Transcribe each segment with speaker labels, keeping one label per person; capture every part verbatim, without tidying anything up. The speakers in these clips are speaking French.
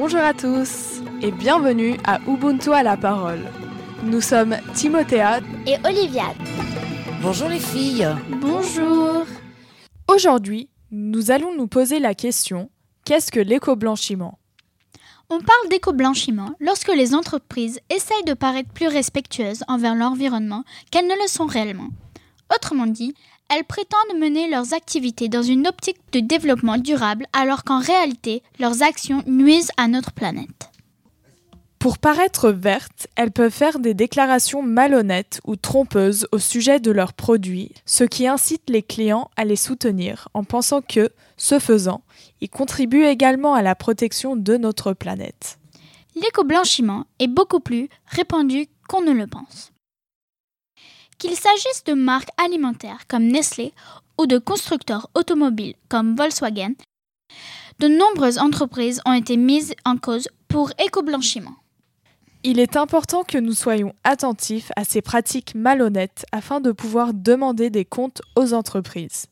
Speaker 1: Bonjour à tous et bienvenue à Ubuntu à la parole. Nous sommes Timothée
Speaker 2: et Olivia.
Speaker 3: Bonjour les filles.
Speaker 2: Bonjour.
Speaker 1: Aujourd'hui, nous allons nous poser la question, qu'est-ce que l'éco-blanchiment ?
Speaker 4: On parle d'éco-blanchiment lorsque les entreprises essayent de paraître plus respectueuses envers l'environnement qu'elles ne le sont réellement. Autrement dit, elles prétendent mener leurs activités dans une optique de développement durable alors qu'en réalité, leurs actions nuisent à notre planète.
Speaker 1: Pour paraître vertes, elles peuvent faire des déclarations malhonnêtes ou trompeuses au sujet de leurs produits, ce qui incite les clients à les soutenir en pensant que, ce faisant, ils contribuent également à la protection de notre planète.
Speaker 4: L'éco-blanchiment est beaucoup plus répandu qu'on ne le pense. Qu'il s'agisse de marques alimentaires comme Nestlé ou de constructeurs automobiles comme Volkswagen, de nombreuses entreprises ont été mises en cause pour éco-blanchiment.
Speaker 1: Il est important que nous soyons attentifs à ces pratiques malhonnêtes afin de pouvoir demander des comptes aux entreprises.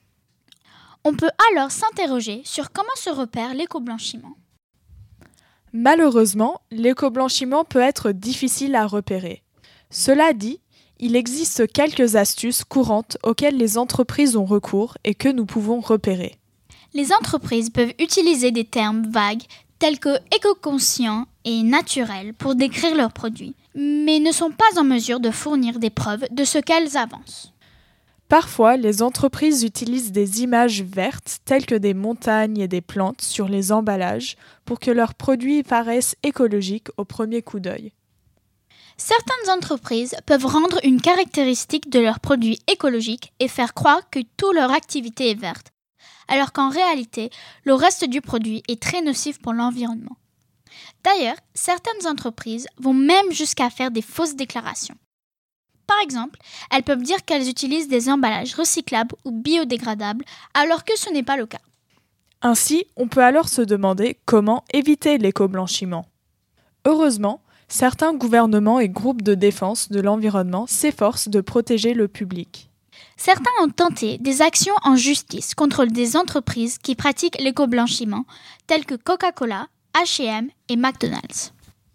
Speaker 4: On peut alors s'interroger sur comment se repère l'éco-blanchiment.
Speaker 1: Malheureusement, l'éco-blanchiment peut être difficile à repérer. Cela dit, il existe quelques astuces courantes auxquelles les entreprises ont recours et que nous pouvons repérer.
Speaker 4: Les entreprises peuvent utiliser des termes vagues tels que éco-conscient et naturel pour décrire leurs produits, mais ne sont pas en mesure de fournir des preuves de ce qu'elles avancent.
Speaker 1: Parfois, les entreprises utilisent des images vertes telles que des montagnes et des plantes sur les emballages pour que leurs produits paraissent écologiques au premier coup d'œil.
Speaker 4: Certaines entreprises peuvent rendre une caractéristique de leurs produits écologiques et faire croire que toute leur activité est verte, alors qu'en réalité, le reste du produit est très nocif pour l'environnement. D'ailleurs, certaines entreprises vont même jusqu'à faire des fausses déclarations. Par exemple, elles peuvent dire qu'elles utilisent des emballages recyclables ou biodégradables, alors que ce n'est pas le cas.
Speaker 1: Ainsi, on peut alors se demander comment éviter l'éco-blanchiment. Heureusement, certains gouvernements et groupes de défense de l'environnement s'efforcent de protéger le public.
Speaker 4: Certains ont tenté des actions en justice contre des entreprises qui pratiquent l'éco-blanchiment, telles que Coca-Cola, H et M et McDonald's.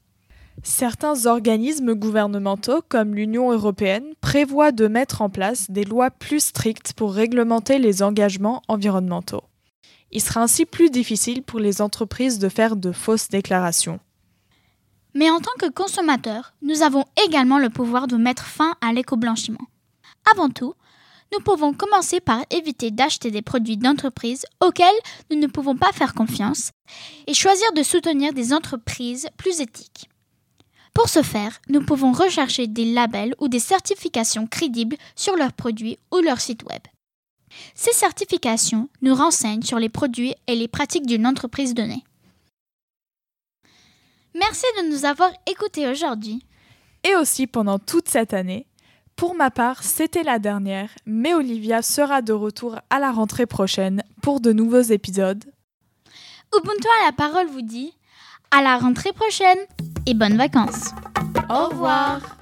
Speaker 1: Certains organismes gouvernementaux, comme l'Union européenne, prévoient de mettre en place des lois plus strictes pour réglementer les engagements environnementaux. Il sera ainsi plus difficile pour les entreprises de faire de fausses déclarations.
Speaker 4: Mais en tant que consommateurs, nous avons également le pouvoir de mettre fin à l'éco-blanchiment. Avant tout, nous pouvons commencer par éviter d'acheter des produits d'entreprises auxquels nous ne pouvons pas faire confiance et choisir de soutenir des entreprises plus éthiques. Pour ce faire, nous pouvons rechercher des labels ou des certifications crédibles sur leurs produits ou leur site web. Ces certifications nous renseignent sur les produits et les pratiques d'une entreprise donnée. Merci de nous avoir écoutés aujourd'hui.
Speaker 1: Et aussi pendant toute cette année. Pour ma part, c'était la dernière, mais Olivia sera de retour à la rentrée prochaine pour de nouveaux épisodes.
Speaker 4: Ubuntu à la parole vous dit à la rentrée prochaine et bonnes vacances.
Speaker 2: Au revoir.